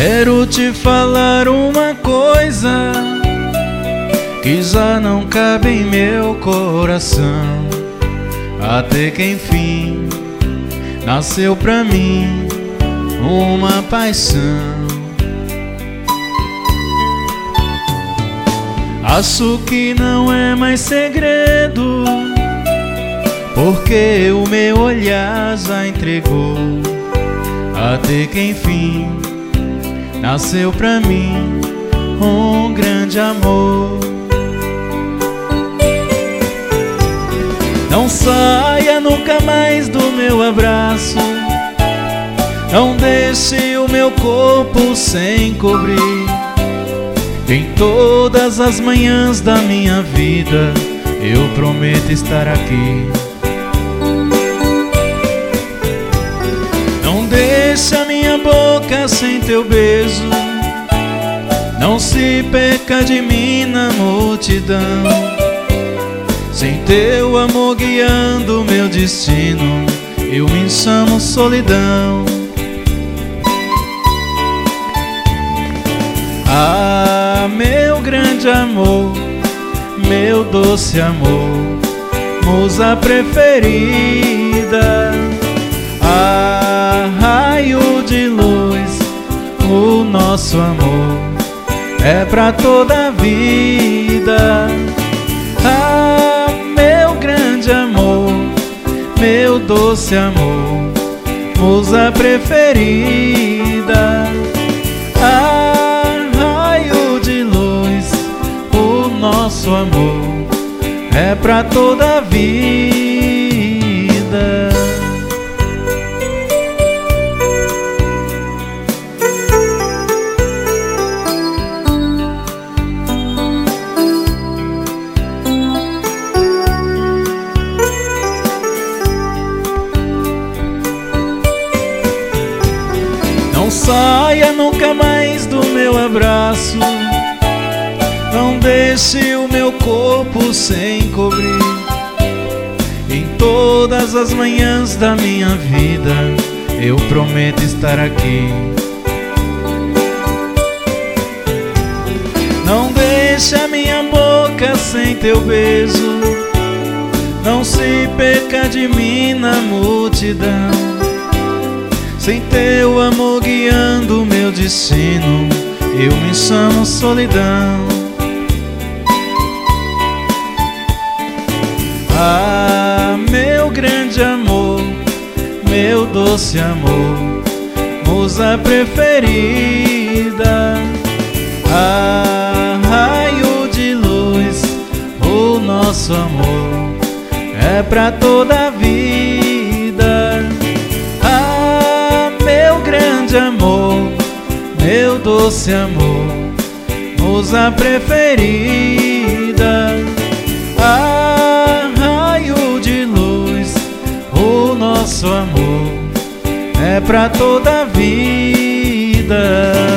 Quero te falar uma coisa que já não cabe em meu coração. Até que enfim nasceu pra mim uma paixão. Acho que não é mais segredo, porque o meu olhar já entregou. Até que enfim nasceu pra mim um grande amor. Não saia nunca mais do meu abraço, não deixe o meu corpo sem cobrir. Em todas as manhãs da minha vida eu prometo estar aqui. Não deixe a minha boca sem teu beijo, não se perca de mim na multidão. Sem teu amor guiando meu destino, eu me chamo solidão. Ah, meu grande amor, meu doce amor, musa preferida. Ah, raio de luz, o nosso amor é pra toda a vida. Ah, meu grande amor, meu doce amor, musa preferida. Ah, raio de luz, o nosso amor é pra toda a vida. Não saia nunca mais do meu abraço, não deixe o meu corpo sem cobrir. Em todas as manhãs da minha vida eu prometo estar aqui. Não deixe a minha boca sem teu beijo, não se perca de mim na multidão. Sem teu amor guiando meu destino, eu me chamo solidão. Ah, meu grande amor, meu doce amor, musa preferida. Ah, raio de luz, o nosso amor é pra toda a vida. Ah, meu grande amor, meu doce amor, musa preferida. Ah, raio de luz, o nosso amor é pra toda a vida.